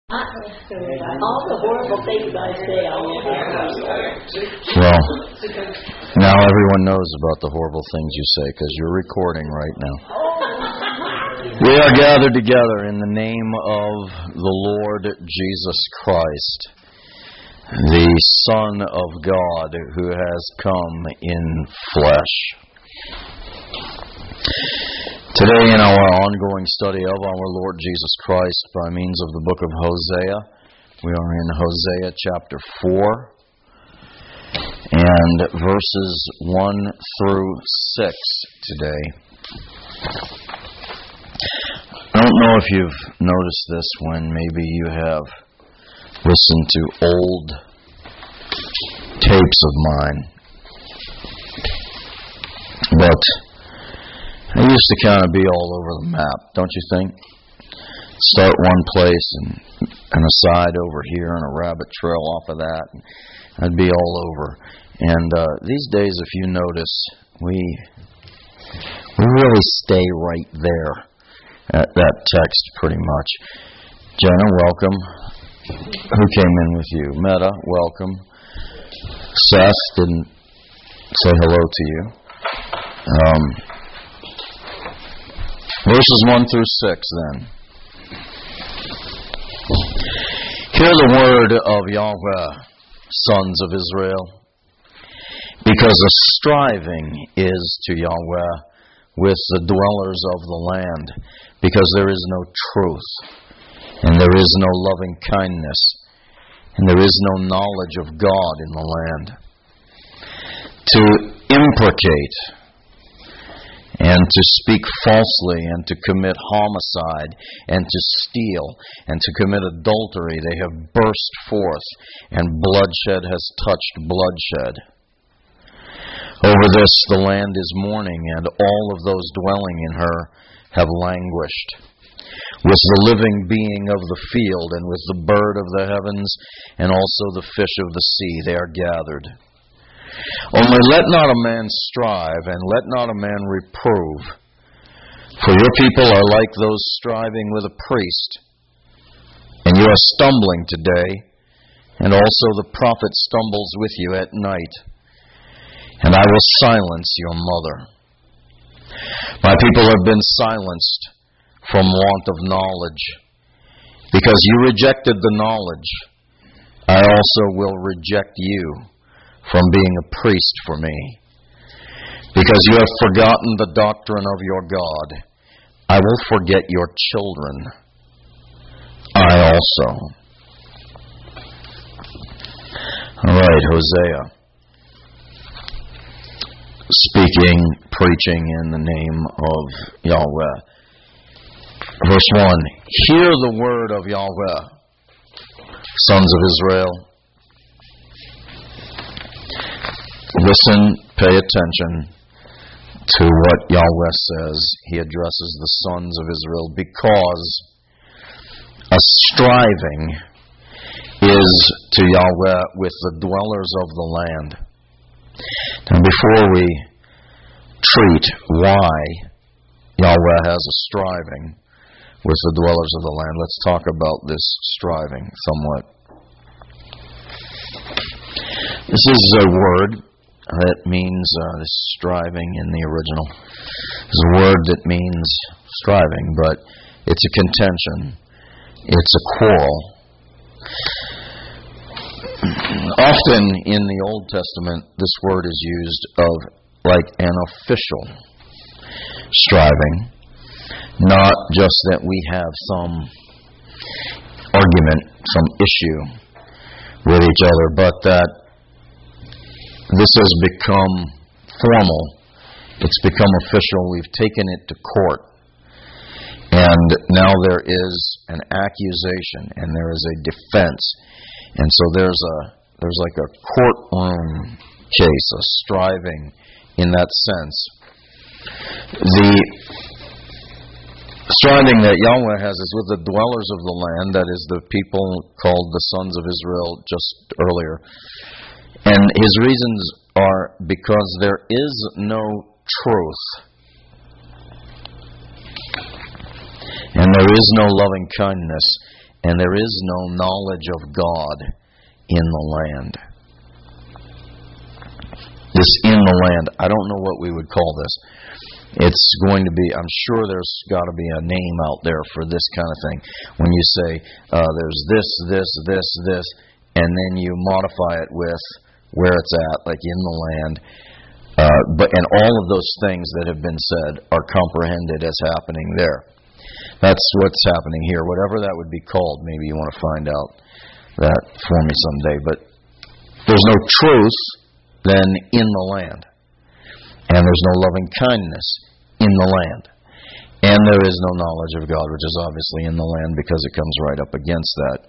All the horrible things I say, I'll never. Well, now everyone knows about the horrible things you say because you're recording right now. We are gathered together in the name of the Lord Jesus Christ, the Son of God who has come in flesh. Today in our ongoing study of our Lord Jesus Christ by means of the book of Hosea, we are in Hosea chapter 4 and verses 1 through 6 today. I don't know if you've noticed this when maybe you have listened to old tapes of mine, but I used to kind of be all over the map, don't you think? Start one place and aside over here and a rabbit trail off of that. And I'd be all over. And these days, if you notice, we really stay right there at that text pretty much. Jenna, welcome. Who came in with you? Meta, welcome. Seth didn't say hello to you. Verses 1 through 6 then. Hear the word of Yahweh, sons of Israel, because a striving is to Yahweh with the dwellers of the land, because there is no truth, and there is no loving kindness, and there is no knowledge of God in the land. To imprecate, and to speak falsely, and to commit homicide, and to steal, and to commit adultery, they have burst forth, and bloodshed has touched bloodshed. Over this the land is mourning, and all of those dwelling in her have languished. With the living being of the field, and with the bird of the heavens, and also the fish of the sea, they are gathered. Only let not a man strive, and let not a man reprove. For your people are like those striving with a priest. And you are stumbling today, and also the prophet stumbles with you at night. And I will silence your mother. My people have been silenced from want of knowledge. Because you rejected the knowledge, I also will reject you from being a priest for me. Because you have forgotten the doctrine of your God, I will forget your children. I also. All right, Hosea. Speaking, preaching in the name of Yahweh. Verse 1. Hear the word of Yahweh, sons of Israel. Listen, pay attention to what Yahweh says. He addresses the sons of Israel because a striving is to Yahweh with the dwellers of the land. Now, before we treat why Yahweh has a striving with the dwellers of the land, let's talk about this striving somewhat. This is a word that means striving in the original. It's a word that means striving, but it's a contention. It's a quarrel. Often in the Old Testament, this word is used of like an official striving. Not just that we have some argument, some issue with each other, but that this has become formal. It's become official. We've taken it to court. And now there is an accusation and there is a defense. And so there's like a courtroom case, a striving in that sense. The striving that Yahweh has is with the dwellers of the land, that is the people called the sons of Israel just earlier. And his reasons are because there is no truth. And there is no loving kindness. and there is no knowledge of God in the land. This in the land, I don't know what we would call this. It's going to be, I'm sure there's got to be a name out there for this kind of thing. When you say there's this, and then you modify it with where it's at, like in the land. And all of those things that have been said are comprehended as happening there. That's what's happening here. Whatever that would be called, maybe you want to find out that for me someday. But there's no truth then in the land. And there's no loving kindness in the land. And there is no knowledge of God, which is obviously in the land because it comes right up against that.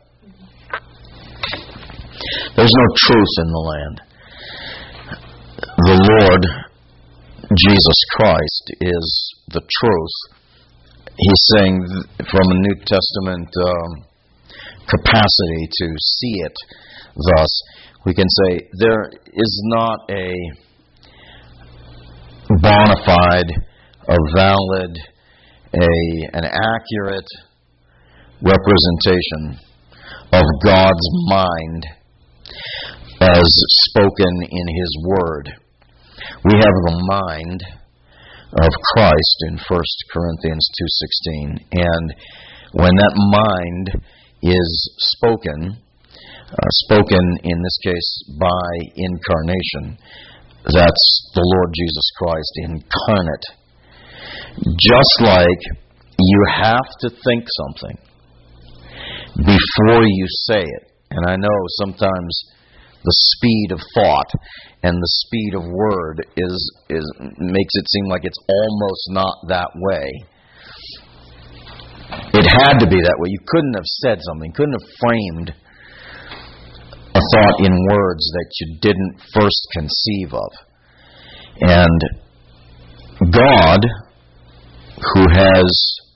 There's no truth in the land. The Lord Jesus Christ is the truth. He's saying from a New Testament capacity to see it thus, we can say there is not a bona fide, a valid, an accurate representation of God's mind as spoken in His Word. We have the mind of Christ in 1 Corinthians 2:16, and when that mind is spoken in this case by incarnation, that's the Lord Jesus Christ incarnate. Just like you have to think something before you say it. And I know sometimes the speed of thought and the speed of word is makes it seem like it's almost not that way. It had to be that way. You couldn't have said something, couldn't have framed a thought in words that you didn't first conceive of. And God, who has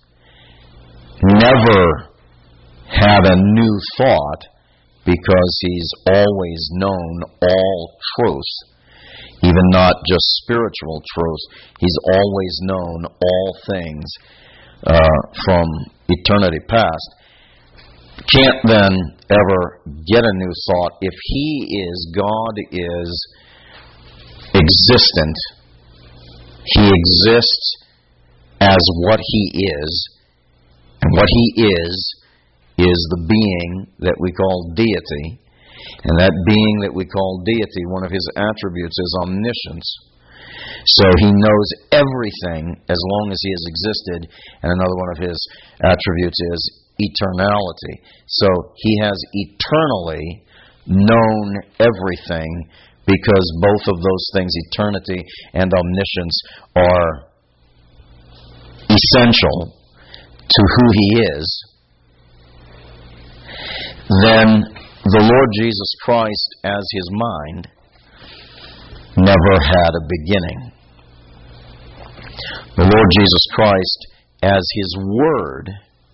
never had a new thought because He's always known all truth, even not just spiritual truth, He's always known all things from eternity past, can't then ever get a new thought. If God is existent, He exists as what He is, and what He is the being that we call deity, and that being that we call deity, one of His attributes is omniscience. So He knows everything as long as He has existed, and another one of His attributes is eternality. So He has eternally known everything because both of those things, eternity and omniscience, are essential to who He is. Then the Lord Jesus Christ as His mind never had a beginning. The Lord Jesus Christ as His Word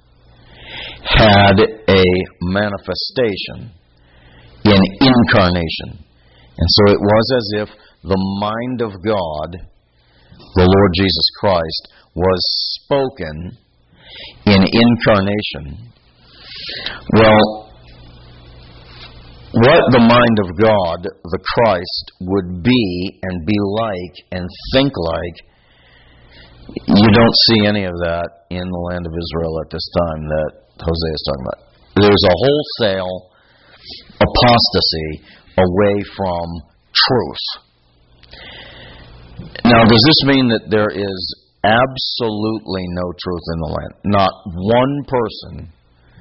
had a manifestation in incarnation. And so it was as if the mind of God, the Lord Jesus Christ, was spoken in incarnation. Well, what the mind of God, the Christ, would be and be like and think like, you don't see any of that in the land of Israel at this time that Hosea is talking about. There's a wholesale apostasy away from truth. Now, does this mean that there is absolutely no truth in the land? Not one person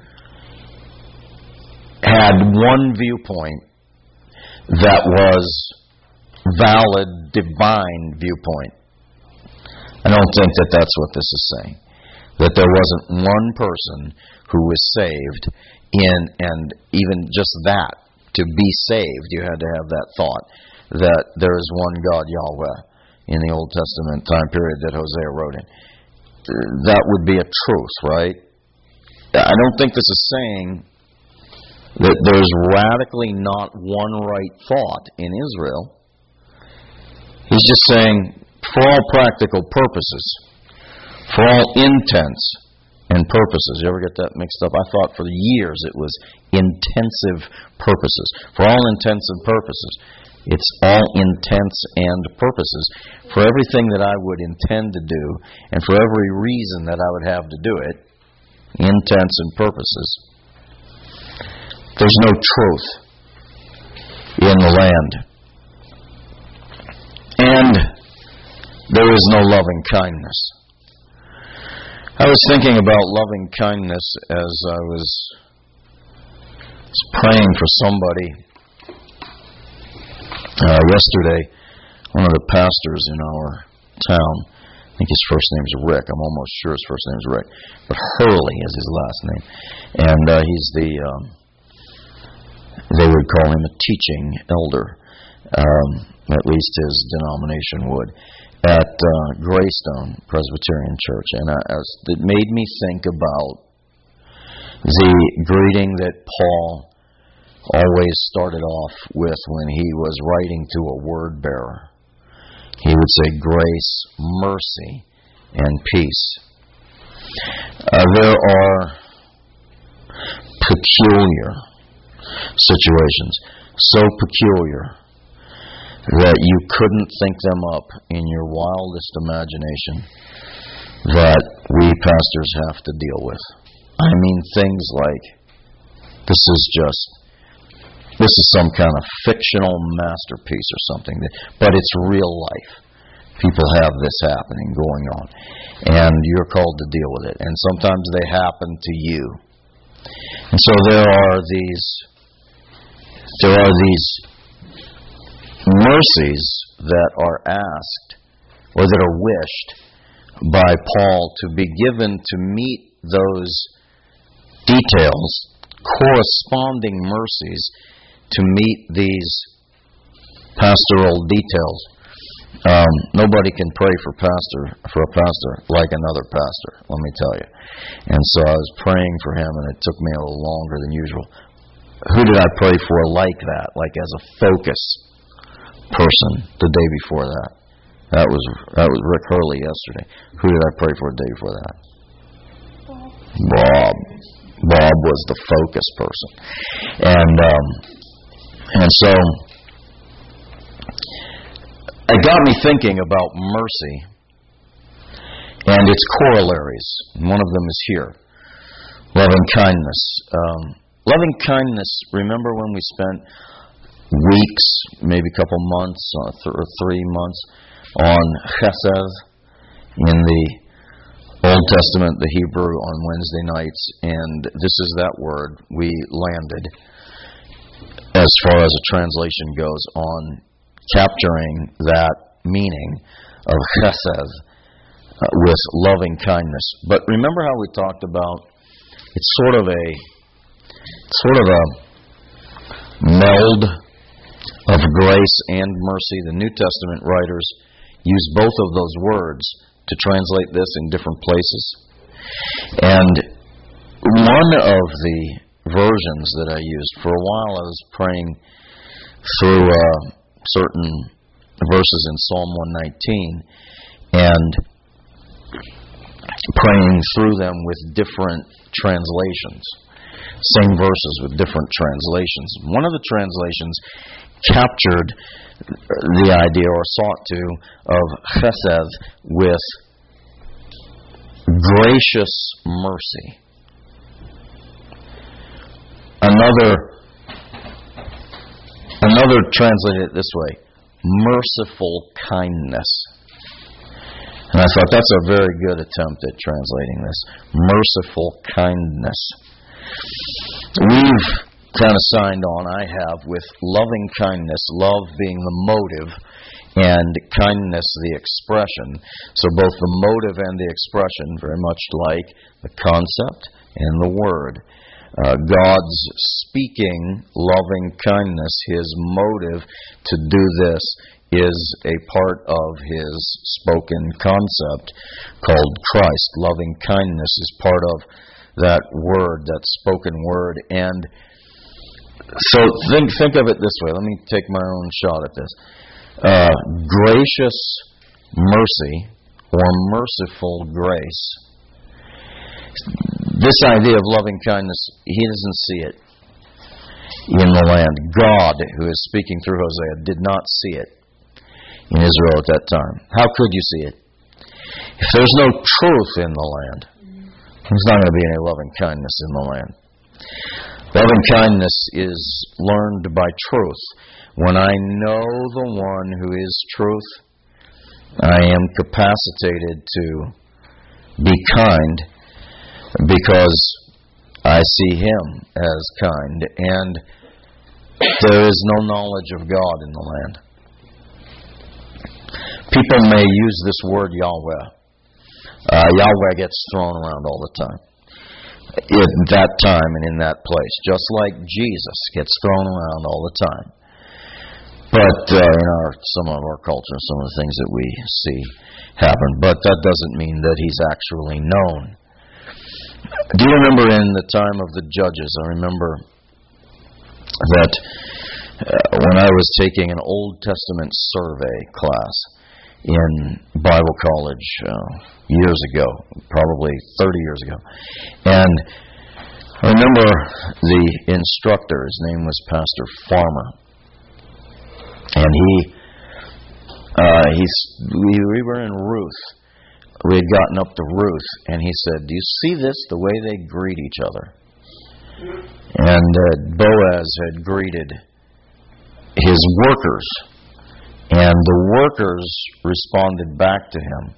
had one viewpoint that was valid, divine viewpoint. I don't think that that's what this is saying. That there wasn't one person who was saved and even just that, to be saved, you had to have that thought that there is one God, Yahweh, in the Old Testament time period that Hosea wrote in. That would be a truth, right? I don't think this is saying that there's radically not one right thought in Israel. He's just saying, for all practical purposes, for all intents, and purposes. You ever get that mixed up? I thought for years it was intensive purposes. For all intents and purposes. It's all intents and purposes. For everything that I would intend to do, and for every reason that I would have to do it, intents and purposes. There's no truth in the land. And there is no loving kindness. I was thinking about loving kindness as I was praying for somebody. Yesterday, one of the pastors in our town, I think his first name's Rick. I'm almost sure his first name's Rick, but Hurley is his last name. And he's they would call him a teaching elder, at least his denomination would, at Greystone Presbyterian Church. And it made me think about the greeting that Paul always started off with when he was writing to a word bearer. He would say, grace, mercy, and peace. There are peculiar situations, so peculiar that you couldn't think them up in your wildest imagination, that we pastors have to deal with. I mean, things like, this is some kind of fictional masterpiece or something, but it's real life. People have this happening, going on, and you're called to deal with it. And sometimes they happen to you. And so there are these mercies that are asked, or that are wished by Paul to be given to meet those details, corresponding mercies to meet these pastoral details. Nobody can pray for a pastor like another pastor, let me tell you. And so I was praying for him, and it took me a little longer than usual. Who did I pray for like that, like as a focus person the day before that? That was Rick Hurley yesterday. Who did I pray for the day before that? Bob. Bob was the focus person. And so it got me thinking about mercy and its corollaries. One of them is here. Loving kindness. Loving kindness, remember when we spent weeks, maybe a couple months, or 3 months, on chesed in the Old Testament, the Hebrew, on Wednesday nights, and this is that word we landed, as far as a translation goes, on capturing that meaning of chesed with loving kindness. But remember how we talked about it's sort of a meld of grace and mercy. The New Testament writers use both of those words to translate this in different places. And one of the versions that I used, for a while I was praying through certain verses in Psalm 119 and praying through them with different translations. Same verses with different translations. One of the translations captured the idea, or sought to, of chesed with gracious mercy. Another translated it this way: merciful kindness. And I thought that's a very good attempt at translating this. Merciful kindness. We've kind of signed on, I have, with loving kindness, love being the motive and kindness the expression. So both the motive and the expression, very much like the concept and the word. God's speaking loving kindness, His motive to do this is a part of His spoken concept called Christ. Loving kindness is part of that word, that spoken word. And so think of it this way. Let me take my own shot at this. Gracious mercy, or merciful grace, This idea of loving kindness, he doesn't see it in the land. God, who is speaking through Hosea, did not see it in Israel at that time. How could you see it? If there's no truth in the land, there's not going to be any loving kindness in the land. Loving kindness is learned by truth. When I know the one who is truth, I am capacitated to be kind because I see Him as kind, and there is no knowledge of God in the land. People may use this word Yahweh. Yahweh gets thrown around all the time. In that time and in that place. Just like Jesus gets thrown around all the time. But in some of our culture, some of the things that we see happen. But that doesn't mean that He's actually known. Do you remember in the time of the Judges, I remember that when I was taking an Old Testament survey class in Bible college years ago, probably 30 years ago. And I remember the instructor, his name was Pastor Farmer. And we were in Ruth. We had gotten up to Ruth, and he said, "Do you see this, the way they greet each other?" And Boaz had greeted his workers, and the workers responded back to him.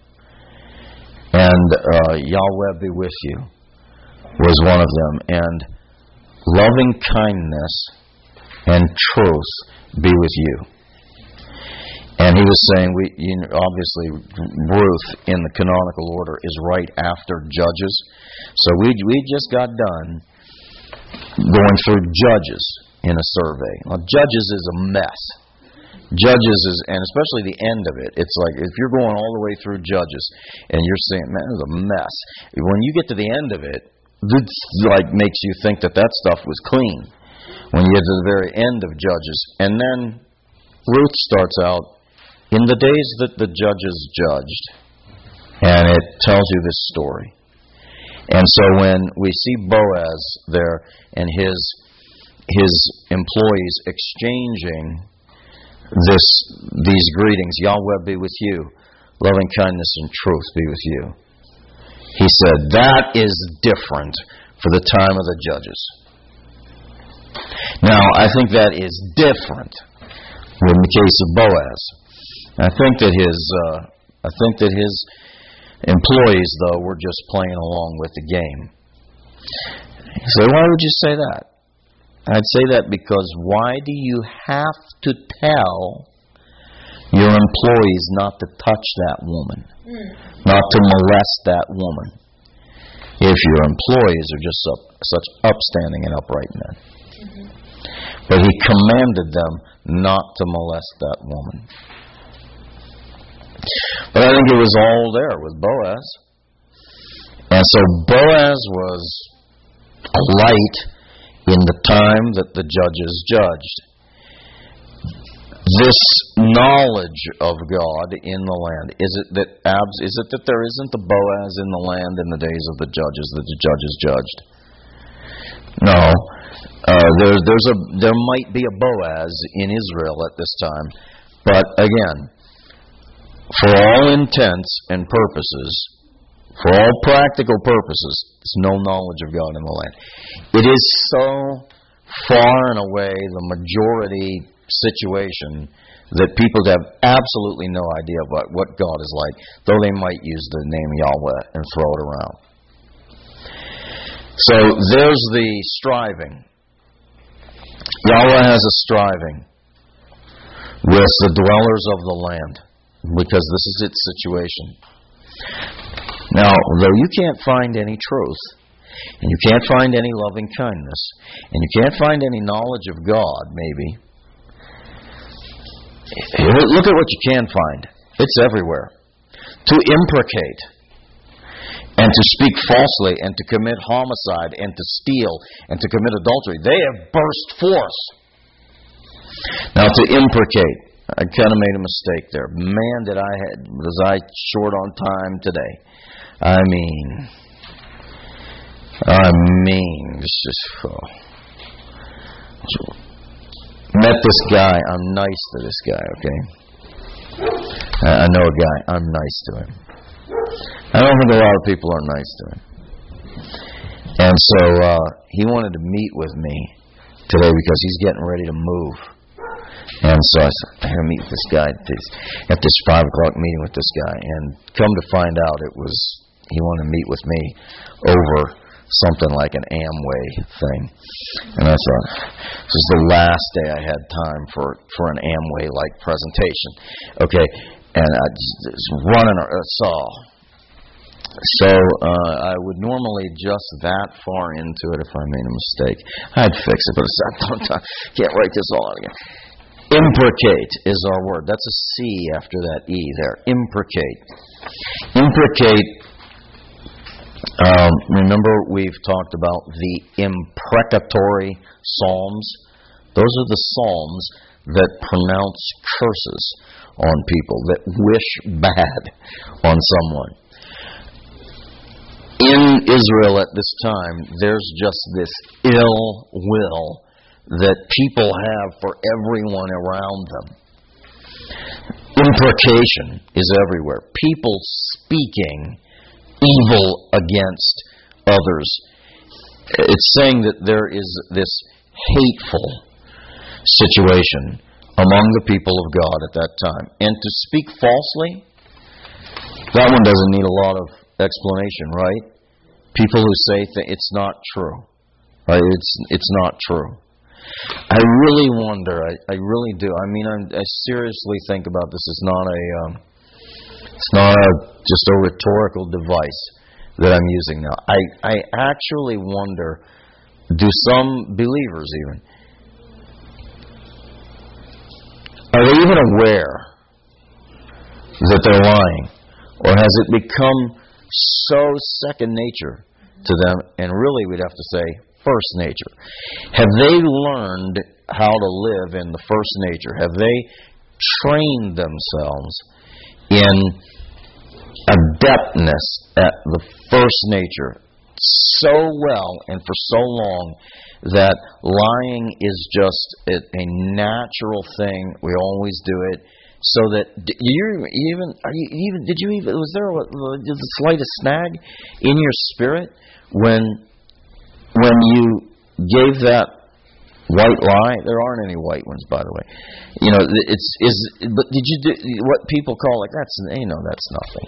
And Yahweh be with you was one of them. And loving kindness and truth be with you. And he was saying, obviously, Ruth in the canonical order is right after Judges. So we just got done going through Judges in a survey. Well, Judges is a mess. Judges is, and especially the end of it, it's like if you're going all the way through Judges and you're saying, man, it was a mess. When you get to the end of it, it like makes you think that stuff was clean. When you get to the very end of Judges, and then Ruth starts out, in the days that the judges judged, and it tells you this story. And so when we see Boaz there and his employees exchanging these greetings, Yahweh be with you, loving kindness and truth be with you. He said, that is different for the time of the judges. Now, I think that is different in the case of Boaz. I think that his employees, though, were just playing along with the game. So why would you say that? I'd say that because why do you have to tell your employees not to touch that woman, not to molest that woman, if your employees are just such upstanding and upright men? But he commanded them not to molest that woman. But I think it was all there with Boaz. And so Boaz was a light in the time that the judges judged. This knowledge of God in the land, is it that there isn't a Boaz in the land in the days of the judges that the judges judged? No. There might be a Boaz in Israel at this time. But again, for all intents and purposes, for all practical purposes, there's no knowledge of God in the land. It is so far and away the majority situation that people have absolutely no idea what God is like, though they might use the name Yahweh and throw it around. So there's the striving. Yahweh has a striving with the dwellers of the land, because this is its situation. Now, though you can't find any truth, and you can't find any loving kindness, and you can't find any knowledge of God, maybe, look at what you can find. It's everywhere. To imprecate, and to speak falsely, and to commit homicide, and to steal, and to commit adultery, they have burst forth. Now, to imprecate, I kind of made a mistake there. Man, was I short on time today. I mean, I mean, it's just... Met this guy. I'm nice to this guy, okay? I know a guy. I'm nice to him. I don't think a lot of people are nice to him. And so he wanted to meet with me today because he's getting ready to move. And so I said, I'm going to meet with this guy at this 5 o'clock meeting with this guy. And come to find out, he wanted to meet with me over something like an Amway thing. And I thought, this is the last day I had time for an Amway-like presentation. Okay, and I just running a saw. So I would normally adjust that far into it if I made a mistake. I'd fix it, but I can't write this all out again. Imprecate is our word. That's a C after that E there. Imprecate. Imprecate. Remember we've talked about the imprecatory psalms? Those are the psalms that pronounce curses on people, that wish bad on someone. In Israel at this time, there's just this ill will that people have for everyone around them. Imprecation is everywhere. People speaking evil against others. It's saying that there is this hateful situation among the people of God at that time. And to speak falsely, that one doesn't need a lot of explanation, right? People who say it's not true. Right? It's not true. I really wonder, I really do. I mean, I seriously think about this. It's not just a rhetorical device that I'm using now. I actually wonder, do some believers even, are they even aware that they're lying? Or has it become so second nature to them, and really we'd have to say first nature? Have they learned how to live in the first nature? Have they trained themselves in adeptness at the first nature so well and for so long that lying is just a natural thing? We always do it. So that was there the slightest snag in your spirit when you gave that white lie? There aren't any white ones, by the way. You know, but did you do what people call like that's nothing.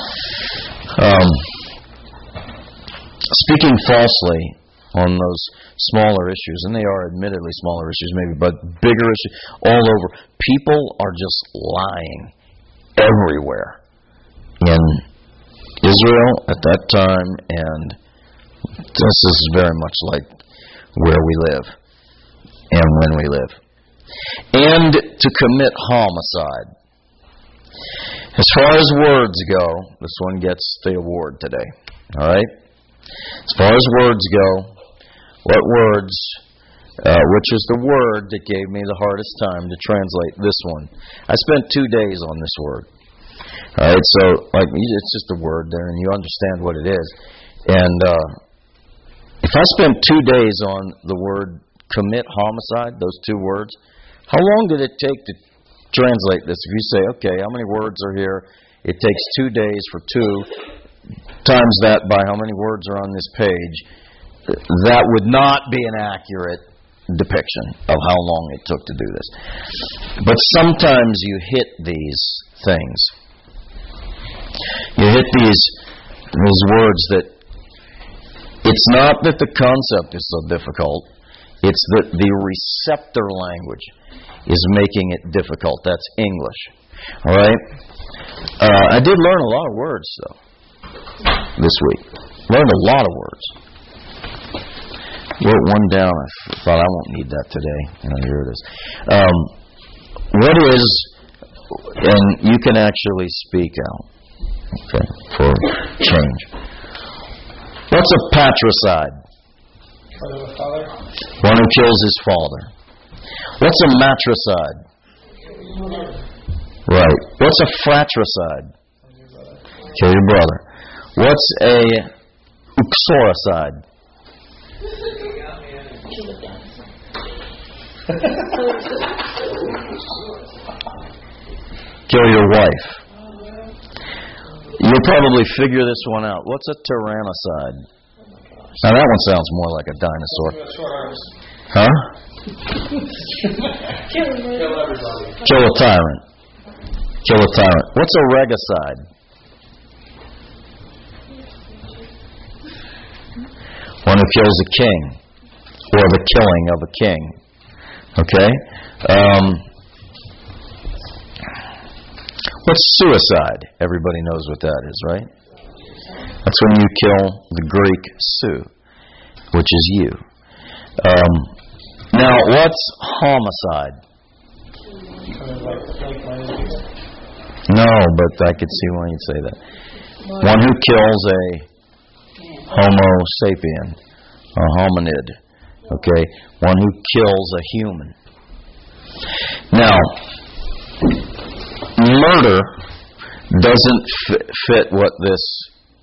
Speaking falsely on those smaller issues, and they are admittedly smaller issues maybe, but bigger issues all over. People are just lying everywhere in Israel at that time, and this is very much like where we live and when we live. And to commit homicide. As far as words go, this one gets the award today. All right? As far as words go, what words, which is the word that gave me the hardest time to translate this one. I spent 2 days on this word. All right, so it's just a word there, and you understand what it is. And if I spent 2 days on the word commit homicide, those 2 words, how long did it take to translate this? If you say, okay, how many words are here? It takes 2 days for 2 times that by how many words are on this page. That would not be an accurate depiction of how long it took to do this. But sometimes you hit these things. You hit these words that it's not that the concept is so difficult, it's that the receptor language is making it difficult. That's English. All right? I did learn a lot of words, though, this week. Learned a lot of words. Wrote one down. I thought I won't need that today. Here it is. What is, and you can actually speak out, okay, for change. What's a patricide? One who kills his father. What's a matricide? Right. What's a fratricide? Kill your brother. What's a uxoricide? Kill your wife. You'll probably figure this one out. What's a tyrannicide? Now that one sounds more like a dinosaur. Huh? Kill everybody. Kill a tyrant. Kill a tyrant. What's a regicide? One who kills a king, or the killing of a king. Okay? What's suicide? Everybody knows what that is, right? That's when you kill the Greek su, which is you. Now, what's homicide? No, but I could see why you'd say that. One who kills a Homo sapien, a hominid. Okay? One who kills a human. Now, murder doesn't fit what this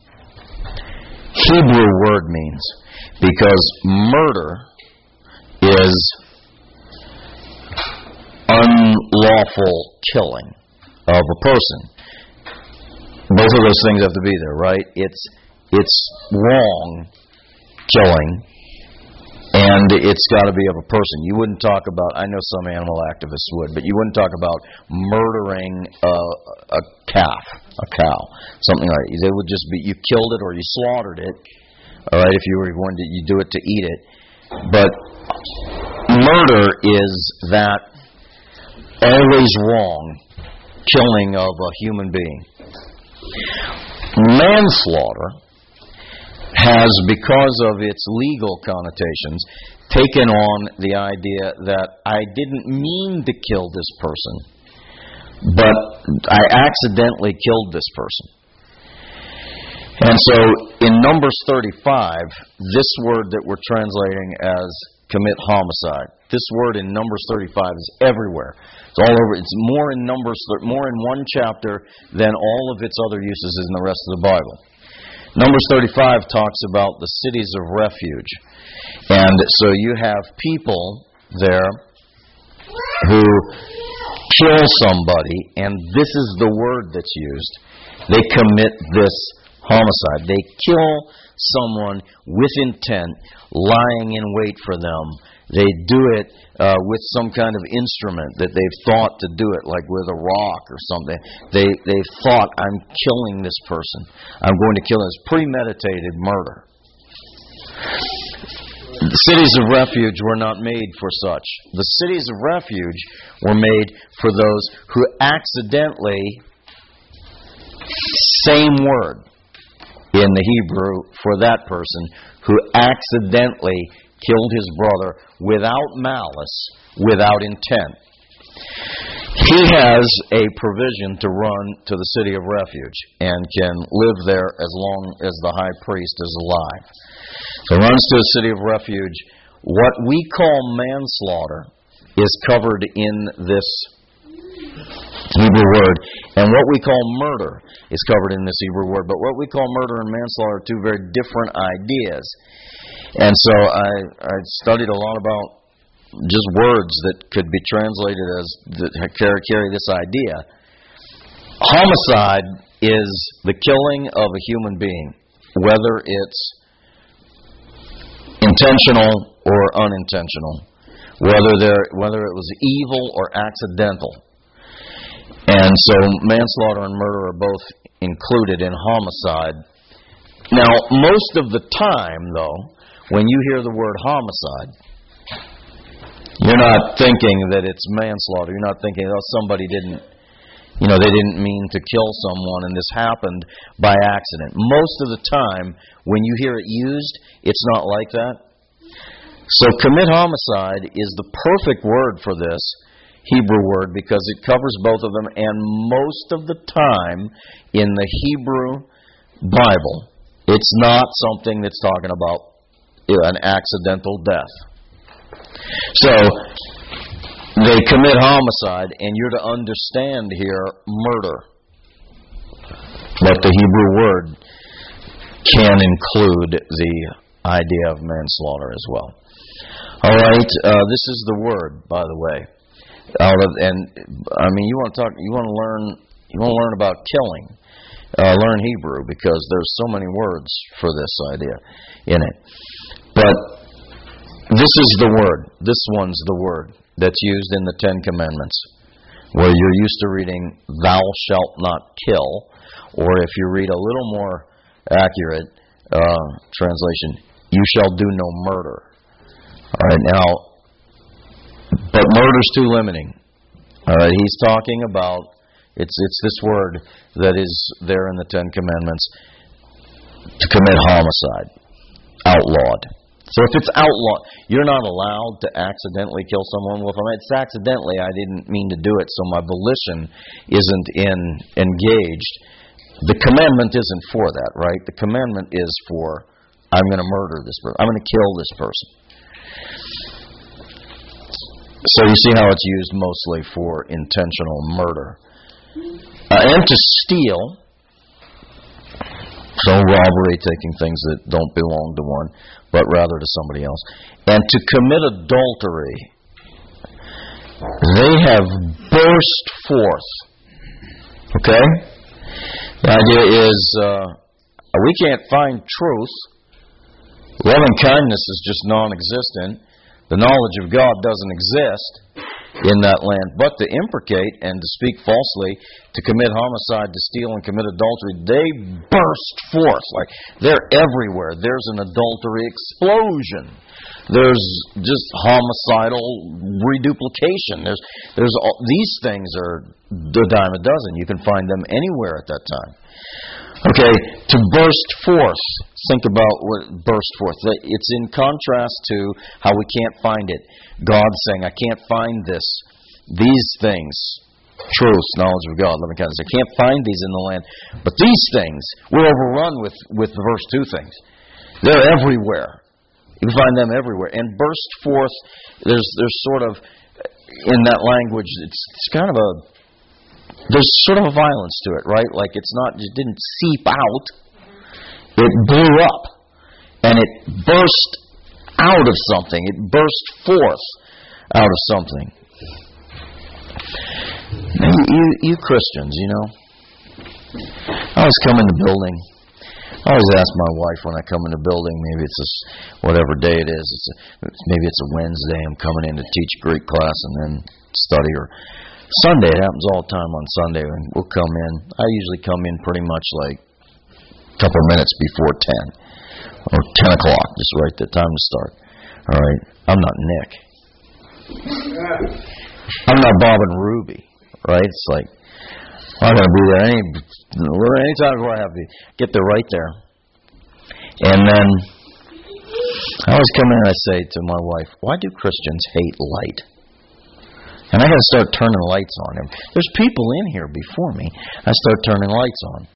Hebrew word means, because murder is unlawful killing of a person. Both of those things have to be there, right? It's wrong killing, and it's got to be of a person. You wouldn't talk about, I know some animal activists would, but you wouldn't talk about murdering a calf, a cow, something like that. It would just be you killed it or you slaughtered it, all right, if you were going to you do it to eat it. But murder is that always wrong killing of a human being. Manslaughter has, because of its legal connotations, taken on the idea that I didn't mean to kill this person, but I accidentally killed this person. And so in Numbers 35, this word that we're translating as commit homicide, this word in Numbers 35 is everywhere. It's all over. It's more in Numbers, more in one chapter than all of its other uses in the rest of the Bible. Numbers 35 talks about the cities of refuge. And so you have people there who kill somebody, and this is the word that's used. They commit this homicide. They kill someone with intent, lying in wait for them. They do it with some kind of instrument that they've thought to do it, like with a rock or something. They've thought, I'm killing this person. I'm going to kill him. It's premeditated murder. The cities of refuge were not made for such. The cities of refuge were made for those who accidentally, same word in the Hebrew for that person, who accidentally killed his brother without malice, without intent. He has a provision to run to the city of refuge and can live there as long as the high priest is alive. So he runs to the city of refuge. What we call manslaughter is covered in this Hebrew word, and what we call murder is covered in this Hebrew word. But what we call murder and manslaughter are two very different ideas. And so I studied a lot about just words that could be translated as that carry this idea. Homicide is the killing of a human being, whether it's intentional or unintentional, whether it was evil or accidental. And so manslaughter and murder are both included in homicide. Now, most of the time, though, when you hear the word homicide, you're not thinking that it's manslaughter. You're not thinking, oh, somebody didn't, they didn't mean to kill someone and this happened by accident. Most of the time, when you hear it used, it's not like that. So commit homicide is the perfect word for this Hebrew word because it covers both of them, and most of the time in the Hebrew Bible, it's not something that's talking about an accidental death. So they commit homicide, and you're to understand here murder. But the Hebrew word can include the idea of manslaughter as well. All right, this is the word, by the way. You want to learn about killing. Learn Hebrew, because there's so many words for this idea in it. But this is the word. This one's the word that's used in the Ten Commandments, where you're used to reading, "Thou shalt not kill," or if you read a little more accurate translation, "You shall do no murder." All right, now, but murder's too limiting. All right, he's talking about, it's this word that is there in the Ten Commandments, to commit homicide, outlawed. So if it's outlawed, you're not allowed to accidentally kill someone. Well, if it's accidentally, I didn't mean to do it, so my volition isn't engaged. The commandment isn't for that, right? The commandment is for, I'm going to murder this person. I'm going to kill this person. So you see how it's used mostly for intentional murder. And to steal, so robbery, taking things that don't belong to one, but rather to somebody else. And to commit adultery, they have burst forth. Okay? The idea is, we can't find truth. Loving kindness is just non-existent. The knowledge of God doesn't exist in that land. But to imprecate and to speak falsely, to commit homicide, to steal and commit adultery, they burst forth. Like, they're everywhere. There's an adultery explosion. There's just homicidal reduplication. There's all, these things are a dime a dozen. You can find them anywhere at that time. Okay, to burst forth. Think about what burst forth. It's in contrast to how we can't find it. God saying, I can't find this. These things, truth, knowledge of God, loving kindness, I can't find these in the land. But these things, we're overrun with the verse 2 things. They're everywhere. You can find them everywhere. And burst forth, there's sort of, in that language, it's kind of there's sort of a violence to it, right? Like it didn't seep out. It blew up. And it burst out of something. It burst forth out of something. You Christians, you know. I always come in the building. I always ask my wife when I come in the building, maybe it's whatever day it is. Maybe it's a Wednesday. I'm coming in to teach Greek class and then study, or Sunday. It happens all the time on Sunday, and we'll come in. I usually come in pretty much like a couple of minutes before 10 or 10 o'clock, just right the time to start. All right, I'm not Nick. I'm not Bob and Ruby, right? It's like I'm going to be there any time where I have to get there right there. And then I always come in and I say to my wife, why do Christians hate light? And I got to start turning lights on. There's people in here before me. I start turning lights on.